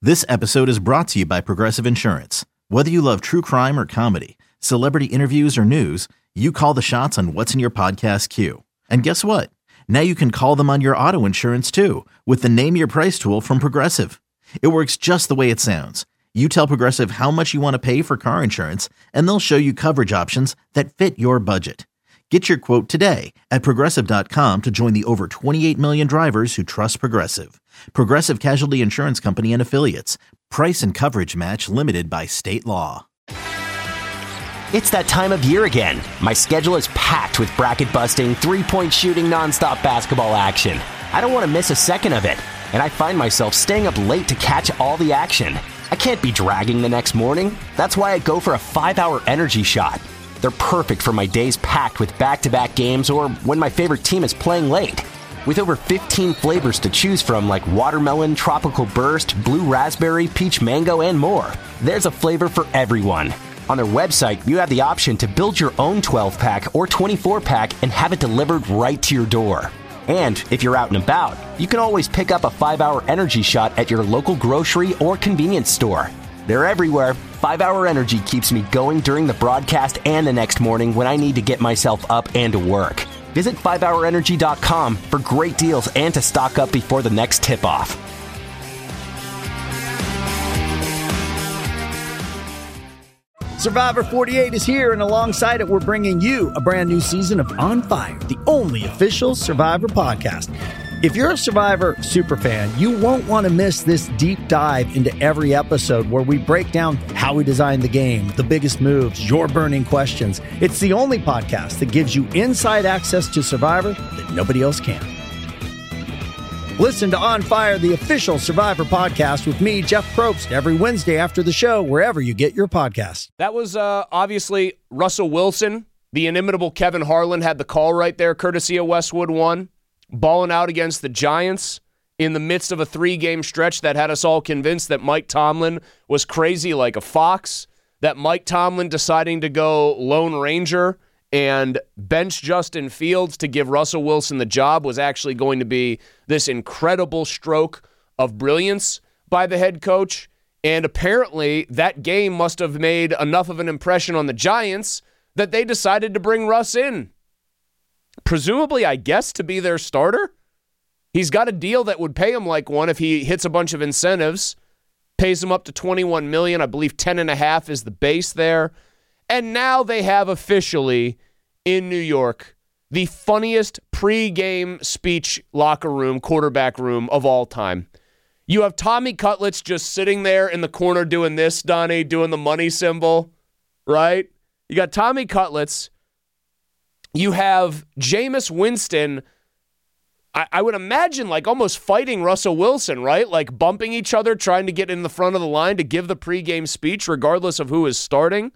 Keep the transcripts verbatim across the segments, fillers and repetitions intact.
This episode is brought to you by Progressive Insurance. Whether you love true crime or comedy, celebrity interviews or news, you call the shots on what's in your podcast queue. And guess what? Now you can call them on your auto insurance too with the Name Your Price tool from Progressive. It works just the way it sounds. You tell Progressive how much you want to pay for car insurance, and they'll show you coverage options that fit your budget. Get your quote today at Progressive dot com to join the over twenty-eight million drivers who trust Progressive. Progressive Casualty Insurance Company and Affiliates. Price and coverage match limited by state law. It's that time of year again. My schedule is packed with bracket-busting, three-point shooting, nonstop basketball action. I don't want to miss a second of it, and I find myself staying up late to catch all the action. I can't be dragging the next morning. That's why I go for a five-hour energy shot. They're perfect for my days packed with back-to-back games or when my favorite team is playing late. With over fifteen flavors to choose from like watermelon, tropical burst, blue raspberry, peach mango, and more, there's a flavor for everyone. On their website, you have the option to build your own twelve-pack or twenty-four-pack and have it delivered right to your door. And if you're out and about, you can always pick up a five-hour energy shot at your local grocery or convenience store. They're everywhere. five-hour Energy keeps me going during the broadcast and the next morning when I need to get myself up and to work. Visit five hour energy dot com for great deals and to stock up before the next tip-off. Survivor forty-eight is here, and alongside it, we're bringing you a brand new season of On Fire, the only official Survivor podcast. If you're a Survivor superfan, you won't want to miss this deep dive into every episode where we break down how we designed the game, the biggest moves, your burning questions. It's the only podcast that gives you inside access to Survivor that nobody else can. Listen to On Fire, the official Survivor podcast with me, Jeff Probst, every Wednesday after the show, wherever you get your podcasts. That was uh, obviously Russell Wilson. The inimitable Kevin Harlan had the call right there, courtesy of Westwood One. Balling out against the Giants in the midst of a three-game stretch that had us all convinced that Mike Tomlin was crazy like a fox, that Mike Tomlin deciding to go Lone Ranger and bench Justin Fields to give Russell Wilson the job was actually going to be this incredible stroke of brilliance by the head coach. And apparently that game must have made enough of an impression on the Giants that they decided to bring Russ in. Presumably, I guess, to be their starter. He's got a deal that would pay him like one if he hits a bunch of incentives. Pays him up to twenty-one million dollars. I believe ten and a half is the base there. And now they have officially, in New York, the funniest pre-game speech locker room, quarterback room of all time. You have Tommy Cutlets just sitting there in the corner doing this, Donnie, doing the money symbol, right? You got Tommy Cutlets. You have Jameis Winston, I, I would imagine like almost fighting Russell Wilson, right? Like bumping each other, trying to get in the front of the line to give the pregame speech regardless of who is starting.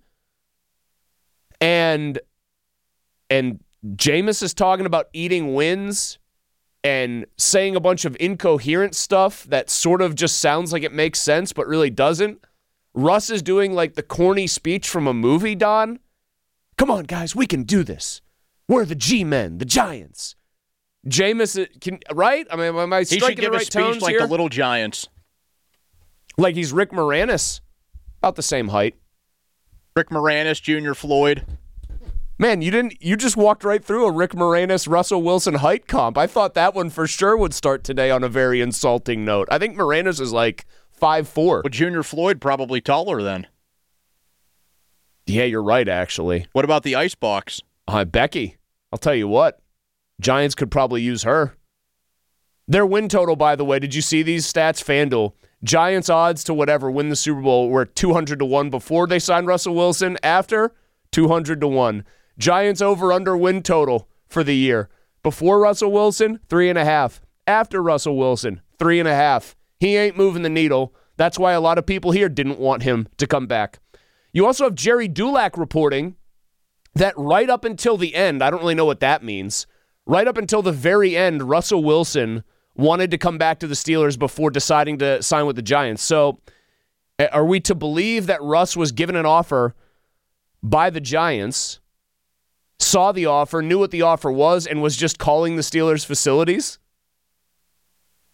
And, and Jameis is talking about eating wins and saying a bunch of incoherent stuff that sort of just sounds like it makes sense but really doesn't. Russ is doing like the corny speech from a movie, Don. Come on, guys, we can do this. We're the G-men, the Giants. Jameis, can, right? I mean, am I striking the right tones here? He should give a speech like the Little Giants. Like he's Rick Moranis. About the same height. Rick Moranis, Junior Floyd. Man, you didn't. You just walked right through a Rick Moranis, Russell Wilson height comp. I thought that one for sure would start today on a very insulting note. I think Moranis is like five foot four. But Junior Floyd probably taller then. Yeah, you're right, actually. What about the Icebox? Uh, Becky. I'll tell you what, Giants could probably use her. Their win total, by the way, did you see these stats? FanDuel. Giants odds to whatever win the Super Bowl were two hundred to one before they signed Russell Wilson. After, two hundred to one. Giants over-under win total for the year. Before Russell Wilson, three and a half. After Russell Wilson, three and a half. He ain't moving the needle. That's why a lot of people here didn't want him to come back. You also have Jerry Dulac reporting that right up until the end, I don't really know what that means, right up until the very end, Russell Wilson wanted to come back to the Steelers before deciding to sign with the Giants. So are we to believe that Russ was given an offer by the Giants, saw the offer, knew what the offer was, and was just calling the Steelers facilities?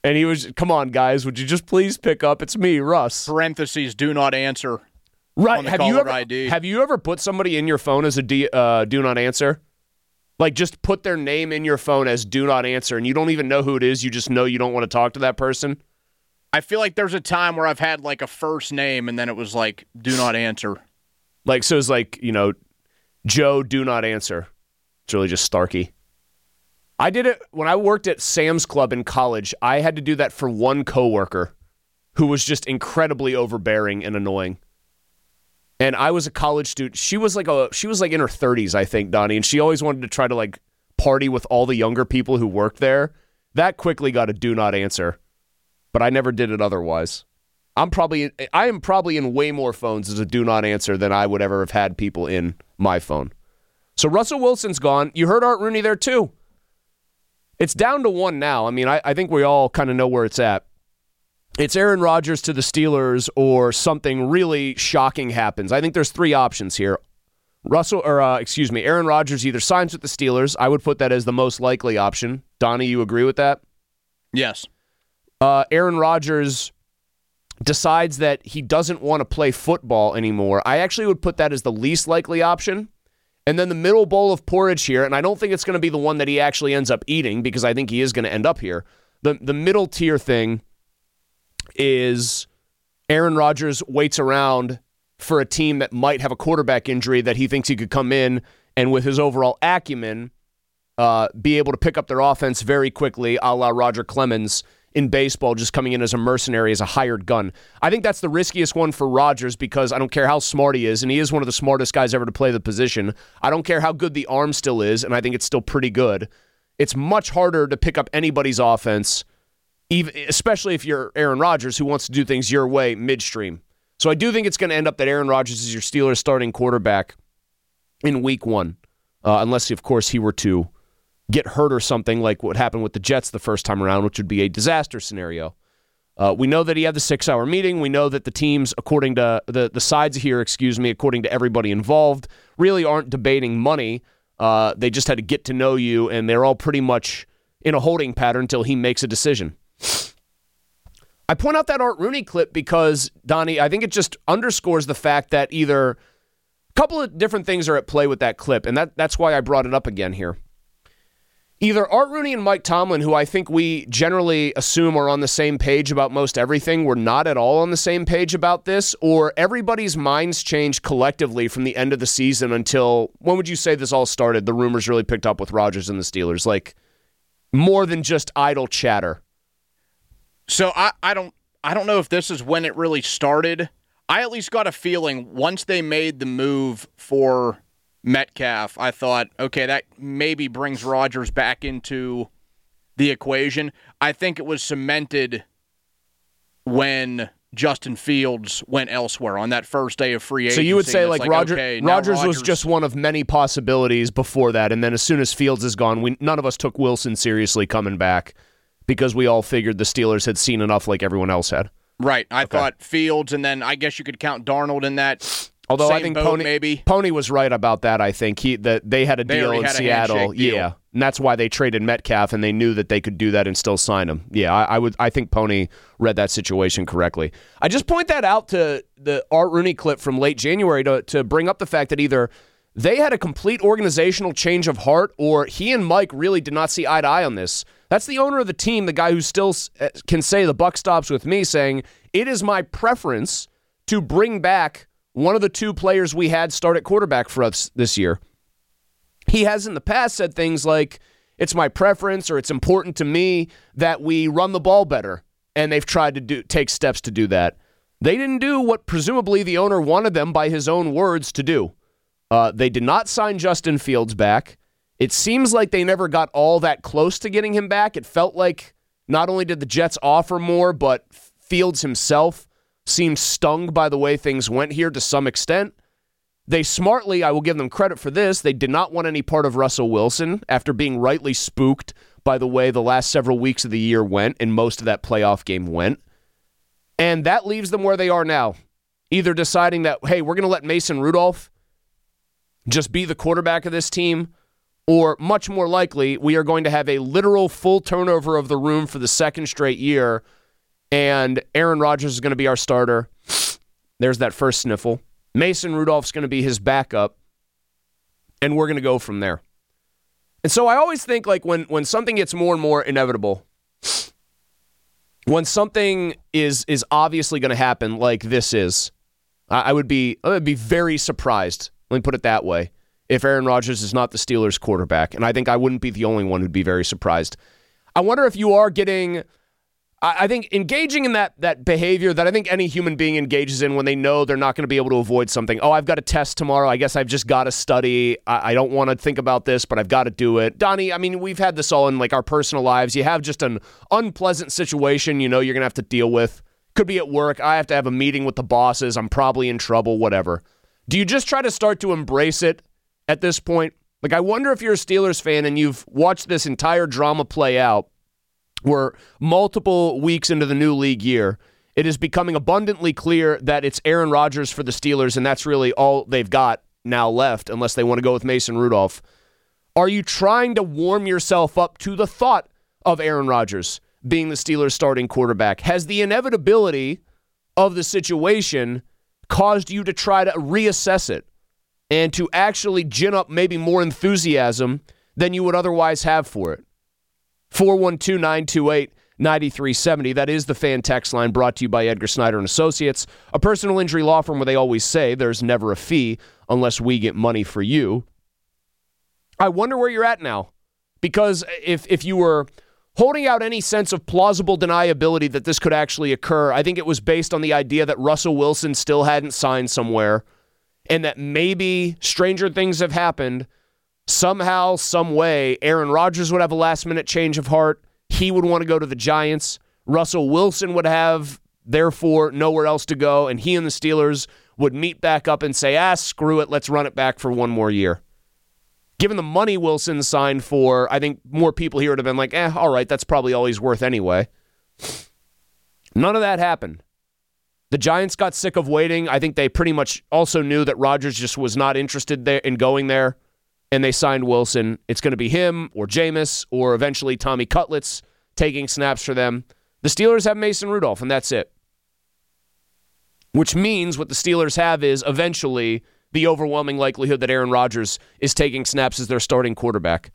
And he was, come on, guys, would you just please pick up? It's me, Russ. Parentheses, do not answer. Right. On the have you caller ever I D. have you ever put somebody in your phone as a D, uh, do not answer? Like just put their name in your phone as do not answer, and you don't even know who it is. You just know you don't want to talk to that person. I feel like there's a time where I've had like a first name, and then it was like do not answer. Like so, it's like you know, Joe, do not answer. It's really just Starkey. I did it when I worked at Sam's Club in college. I had to do that for one coworker who was just incredibly overbearing and annoying. And I was a college student. She was like a she was like in her thirties, I think, Donnie, and she always wanted to try to like party with all the younger people who worked there. That quickly got a do not answer. But I never did it otherwise. I'm probably I am probably in way more phones as a do not answer than I would ever have had people in my phone. So Russell Wilson's gone. You heard Art Rooney there too. It's down to one now. I mean, I, I think we all kind of know where it's at. It's Aaron Rodgers to the Steelers or something really shocking happens. I think there's three options here. Russell, or uh, excuse me, Aaron Rodgers either signs with the Steelers. I would put that as the most likely option. Donnie, you agree with that? Yes. Uh, Aaron Rodgers decides that he doesn't want to play football anymore. I actually would put that as the least likely option. And then the middle bowl of porridge here, and I don't think it's going to be the one that he actually ends up eating because I think he is going to end up here. The the middle tier thing is Aaron Rodgers waits around for a team that might have a quarterback injury that he thinks he could come in and with his overall acumen uh, be able to pick up their offense very quickly, a la Roger Clemens in baseball, just coming in as a mercenary, as a hired gun. I think that's the riskiest one for Rodgers because I don't care how smart he is, and he is one of the smartest guys ever to play the position. I don't care how good the arm still is, and I think it's still pretty good. It's much harder to pick up anybody's offense, even, especially if you're Aaron Rodgers, who wants to do things your way midstream. So I do think it's going to end up that Aaron Rodgers is your Steelers starting quarterback in week one, uh, unless, of course, he were to get hurt or something like what happened with the Jets the first time around, which would be a disaster scenario. Uh, we know that he had the six-hour meeting. We know that the teams, according to the, the sides here, excuse me, according to everybody involved, really aren't debating money. Uh, they just had to get to know you, and they're all pretty much in a holding pattern until he makes a decision. I point out that Art Rooney clip because, Donnie, I think it just underscores the fact that either a couple of different things are at play with that clip, and that, that's why I brought it up again here. Either Art Rooney and Mike Tomlin, who I think we generally assume are on the same page about most everything, were not at all on the same page about this, or everybody's minds changed collectively from the end of the season until, when would you say this all started? The rumors really picked up with Rodgers and the Steelers, like more than just idle chatter. So I, I don't I don't know if this is when it really started. I at least got a feeling once they made the move for Metcalf, I thought, okay, that maybe brings Rodgers back into the equation. I think it was cemented when Justin Fields went elsewhere on that first day of free agency. So you would say like, like Roger, okay, Rodgers, Rodgers was just one of many possibilities before that, and then as soon as Fields is gone, we none of us took Wilson seriously coming back because we all figured the Steelers had seen enough like everyone else had. Right. I Okay. thought Fields, and then I guess you could count Darnold in that. Although same I think boat, Pony, maybe. Pony was right about that, I think. He that they had a They deal already in had a Seattle. handshake deal. Yeah. And that's why they traded Metcalf, and they knew that they could do that and still sign him. Yeah, I, I would I think Pony read that situation correctly. I just point that out to the Art Rooney clip from late January to, to bring up the fact that either they had a complete organizational change of heart or he and Mike really did not see eye to eye on this. That's the owner of the team, the guy who still can say the buck stops with me, saying, it is my preference to bring back one of the two players we had start at quarterback for us this year. He has in the past said things like, it's my preference or it's important to me that we run the ball better, and they've tried to do take steps to do that. They didn't do what presumably the owner wanted them by his own words to do. Uh, they did not sign Justin Fields back. It seems like they never got all that close to getting him back. It felt like not only did the Jets offer more, but Fields himself seemed stung by the way things went here to some extent. They smartly, I will give them credit for this, they did not want any part of Russell Wilson after being rightly spooked by the way the last several weeks of the year went and most of that playoff game went. And that leaves them where they are now. Either deciding that, hey, we're going to let Mason Rudolph just be the quarterback of this team, Or much more likely, we are going to have a literal full turnover of the room for the second straight year, and Aaron Rodgers is going to be our starter. There's that first sniffle. Mason Rudolph's going to be his backup, and we're going to go from there. And so I always think, like, when, when something gets more and more inevitable, when something is is obviously going to happen like this is, I, I would be I would be very surprised, let me put it that way, if Aaron Rodgers is not the Steelers quarterback. And I think I wouldn't be the only one who'd be very surprised. I wonder if you are getting, I, I think, engaging in that that behavior that I think any human being engages in when they know they're not going to be able to avoid something. Oh, I've got a test tomorrow. I guess I've just got to study. I, I don't want to think about this, but I've got to do it. Donnie, I mean, we've had this all in like our personal lives. You have just an unpleasant situation you know you're going to have to deal with. Could be at work. I have to have a meeting with the bosses. I'm probably in trouble, whatever. Do you just try to start to embrace it at this point? Like, I wonder if you're a Steelers fan and you've watched this entire drama play out where multiple weeks into the new league year, it is becoming abundantly clear that it's Aaron Rodgers for the Steelers, and that's really all they've got now left unless they want to go with Mason Rudolph. Are you trying to warm yourself up to the thought of Aaron Rodgers being the Steelers' starting quarterback? Has the inevitability of the situation caused you to try to reassess it and to actually gin up maybe more enthusiasm than you would otherwise have for it? four one two, nine two eight, nine three seven zero. That is the fan text line, brought to you by Edgar Snyder and Associates, a personal injury law firm where they always say there's never a fee unless we get money for you. I wonder where you're at now, because if if you were holding out any sense of plausible deniability that this could actually occur, I think it was based on the idea that Russell Wilson still hadn't signed somewhere, and that maybe stranger things have happened. Somehow, some way, Aaron Rodgers would have a last-minute change of heart. He would want to go to the Giants. Russell Wilson would have, therefore, nowhere else to go, and he and the Steelers would meet back up and say, ah, screw it, let's run it back for one more year. Given the money Wilson signed for, I think more people here would have been like, eh, all right, that's probably all he's worth anyway. None of that happened. The Giants got sick of waiting. I think they pretty much also knew that Rodgers just was not interested there in going there, and they signed Wilson. It's going to be him or Jameis or eventually Tommy Cutlets taking snaps for them. The Steelers have Mason Rudolph, and that's it. Which means what the Steelers have is eventually the overwhelming likelihood that Aaron Rodgers is taking snaps as their starting quarterback.